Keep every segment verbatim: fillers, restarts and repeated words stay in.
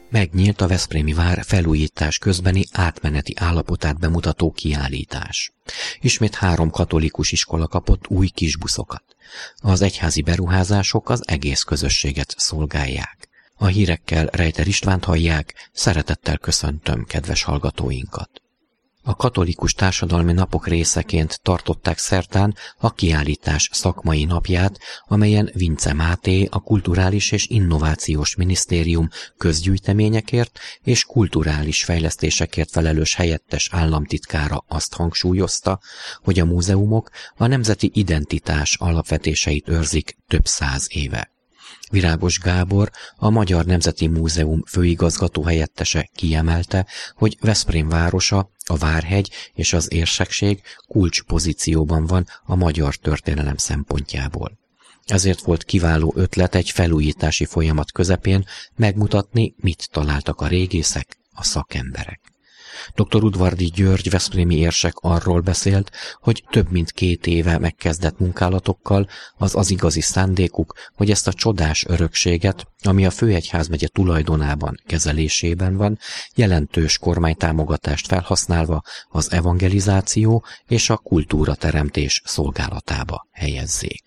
Megnyílt a veszprémi vár felújítás közbeni átmeneti állapotát bemutató kiállítás. Ismét három katolikus iskola kapott új kisbuszokat. Az egyházi beruházások az egész közösséget szolgálják. A hírekkel Rejter Istvánt hallják, szeretettel köszöntöm kedves hallgatóinkat. A katolikus társadalmi napok részeként tartották szerdán a kiállítás szakmai napját, amelyen Vince Máté, a Kulturális és Innovációs Minisztérium közgyűjteményekért és kulturális fejlesztésekért felelős helyettes államtitkára azt hangsúlyozta, hogy a múzeumok a nemzeti identitás alapvetéseit őrzik több száz éve. Virágos Gábor, a Magyar Nemzeti Múzeum főigazgató helyettese kiemelte, hogy Veszprém városa, a Várhegy és az érsekség kulcspozícióban van a magyar történelem szempontjából. Ezért volt kiváló ötlet egy felújítási folyamat közepén megmutatni, mit találtak a régészek, a szakemberek. doktor Udvardy György veszprémi érsek arról beszélt, hogy több mint két éve megkezdett munkálatokkal az az igazi szándékuk, hogy ezt a csodás örökséget, ami a főegyházmegye tulajdonában, kezelésében van, jelentős kormánytámogatást felhasználva az evangelizáció és a kultúrateremtés szolgálatába helyezzék.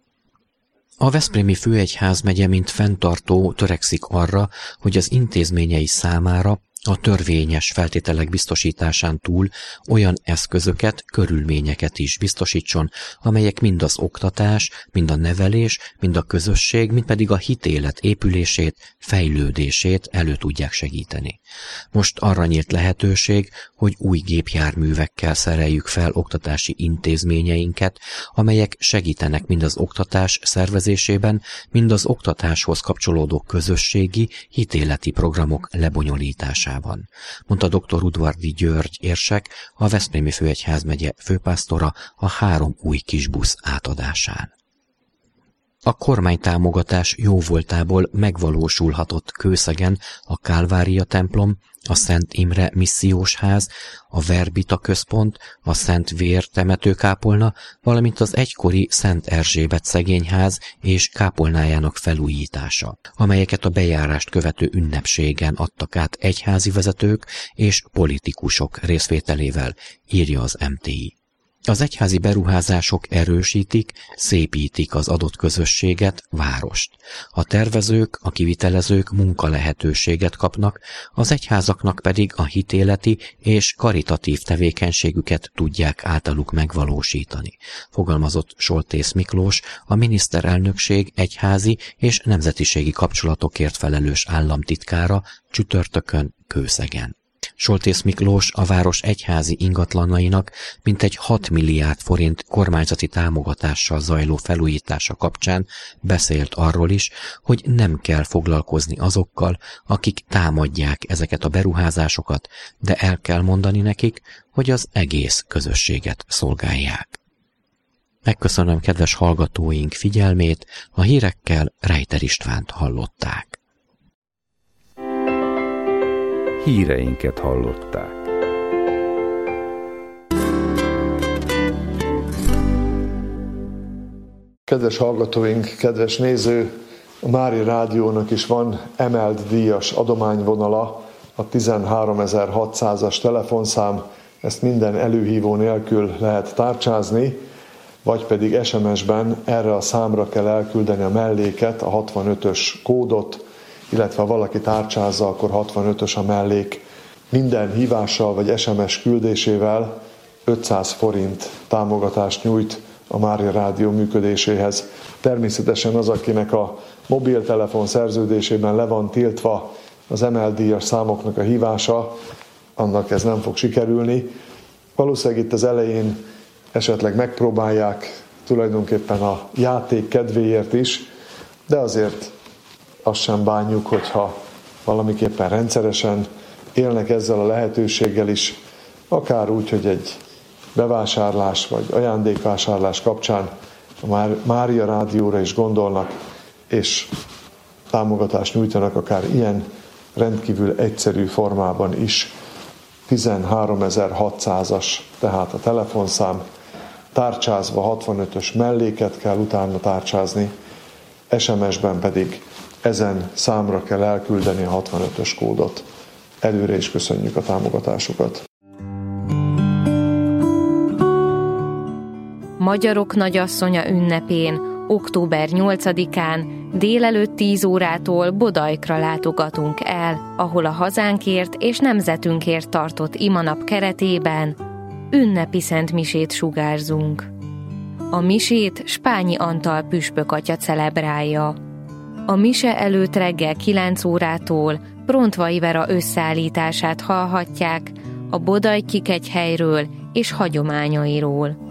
A veszprémi főegyházmegye mint fenntartó törekszik arra, hogy az intézményei számára a törvényes feltételek biztosításán túl olyan eszközöket, körülményeket is biztosítson, amelyek mind az oktatás, mind a nevelés, mind a közösség, mind pedig a hitélet épülését, fejlődését elő tudják segíteni. Most arra nyílt lehetőség, hogy új gépjárművekkel szereljük fel oktatási intézményeinket, amelyek segítenek mind az oktatás szervezésében, mind az oktatáshoz kapcsolódó közösségi, hitéleti programok lebonyolításában, mondta doktor Udvardy György érsek, a Veszprémi főegyházmegye főpásztora a három új kisbusz átadásán. A kormánytámogatás jóvoltából megvalósulhatott Kőszegen a Kálvária templom, a Szent Imre missziós ház, a Verbita központ, a Szent Vér temetőkápolna, valamint az egykori Szent Erzsébet szegényház és kápolnájának felújítása, amelyeket a bejárást követő ünnepségen adtak át egyházi vezetők és politikusok részvételével, írja az em té i. Az egyházi beruházások erősítik, szépítik az adott közösséget, várost. A tervezők, a kivitelezők munkalehetőséget kapnak, az egyházaknak pedig a hitéleti és karitatív tevékenységüket tudják általuk megvalósítani, fogalmazott Soltész Miklós, a miniszterelnökség egyházi és nemzetiségi kapcsolatokért felelős államtitkára csütörtökön Kőszegen. Soltész Miklós a város egyházi ingatlanainak mintegy hat milliárd forint kormányzati támogatással zajló felújítása kapcsán beszélt arról is, hogy nem kell foglalkozni azokkal, akik támadják ezeket a beruházásokat, de el kell mondani nekik, hogy az egész közösséget szolgálják. Megköszönöm kedves hallgatóink figyelmét, a hírekkel Rejter Istvánt hallották. Híreinket hallották. Kedves hallgatóink, kedves néző, a Mária Rádiónak is van emelt díjas adományvonala, a tizenháromezer-hatszázas telefonszám, ezt minden előhívó nélkül lehet tárcsázni, vagy pedig es em es-ben erre a számra kell elküldeni a melléket, a hatvanötös kódot, illetve ha valaki tárcsázza, akkor hatvanötös a mellék. Minden hívással vagy es em es küldésével ötszáz forint támogatást nyújt a Mária Rádió működéséhez. Természetesen az, akinek a mobiltelefon szerződésében le van tiltva az emelt díjas számoknak a hívása, annak ez nem fog sikerülni. Valószínűleg itt az elején esetleg megpróbálják tulajdonképpen a játék kedvéért is, de azért azt sem bánjuk, hogyha valamiképpen rendszeresen élnek ezzel a lehetőséggel is, akár úgy, hogy egy bevásárlás vagy ajándékvásárlás kapcsán a Mária Rádióra is gondolnak, és támogatást nyújtanak akár ilyen rendkívül egyszerű formában is. tizenháromezer-hatszázas tehát a telefonszám, tárcsázva hatvanötös melléket kell utána tárcsázni, es em es-ben pedig ezen számra kell elküldeni a hatvanötös kódot. Előre is köszönjük a támogatásukat. Magyarok Nagyasszonya ünnepén, október nyolcadikán délelőtt tíz órától Bodajkra látogatunk el, ahol a hazánkért és nemzetünkért tartott imanap keretében ünnepi szentmisét sugárzunk. A misét Spányi Antal püspök atya celebrálja. A mise előtt reggel kilenc órától Prontvai Vera összeállítását hallhatják a Bodajki kegyhelyről és hagyományairól.